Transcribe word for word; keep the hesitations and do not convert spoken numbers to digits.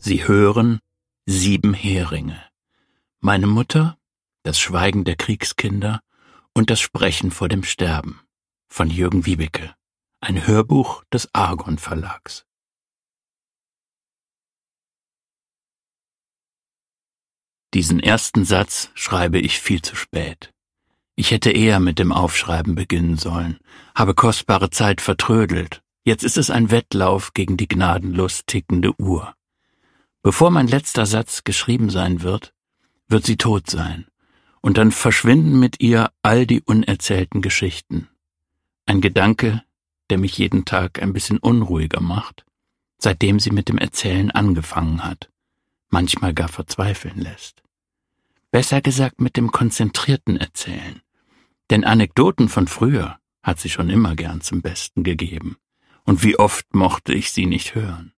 Sie hören Sieben Heringe. Meine Mutter, das Schweigen der Kriegskinder und das Sprechen vor dem Sterben von Jürgen Wiebeke. Ein Hörbuch des Argon Verlags. Diesen ersten Satz schreibe ich viel zu spät. Ich hätte eher mit dem Aufschreiben beginnen sollen, habe kostbare Zeit vertrödelt. Jetzt ist es ein Wettlauf gegen die gnadenlos tickende Uhr. Bevor mein letzter Satz geschrieben sein wird, wird sie tot sein, und dann verschwinden mit ihr all die unerzählten Geschichten. Ein Gedanke, der mich jeden Tag ein bisschen unruhiger macht, seitdem sie mit dem Erzählen angefangen hat, manchmal gar verzweifeln lässt. Besser gesagt mit dem konzentrierten Erzählen, denn Anekdoten von früher hat sie schon immer gern zum Besten gegeben, und wie oft mochte ich sie nicht hören.